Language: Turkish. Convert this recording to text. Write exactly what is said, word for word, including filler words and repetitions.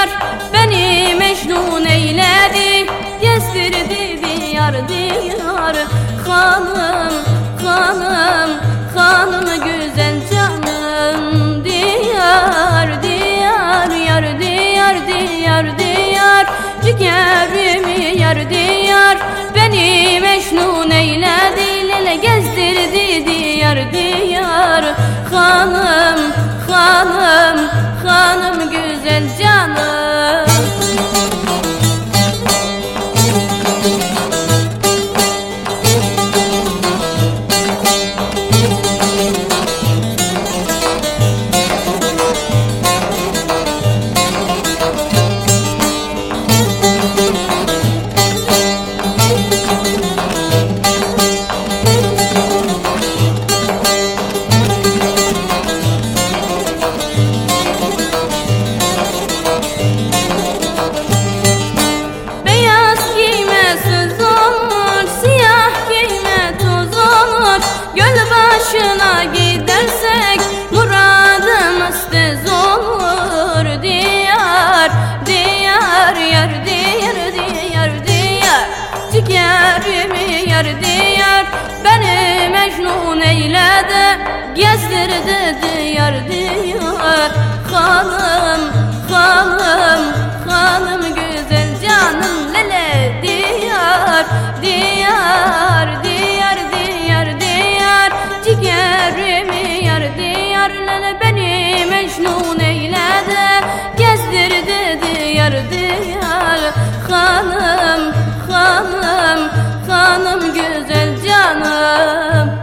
diyar, beni mecnun eyledi, gezdirdi diyar diyar. Hanım, hanım, hanım güzel canım, diyar diyar, yar diyar diyar diyar. Ciğerimi yar diyar, beni mecnun eyledi, lele gezdirdi diyar diyar. Hanım, hanım, hanım güzel canım. Başına gidersek muradımız tez olur, diyar diyar, yar diyar diyar diyar. Ciğerimi yar diyar, beni mecnun eyledi, gezdirdi diyar diyar. Hanım, hanım, hanım güzel canım, lele diyar diyar diyar diyar diyar. Ciğerimi yar diyar, lele beni mecnun eyledi, gezdirdi diyar diyar. Hanım, hanım, hanım güzel canım.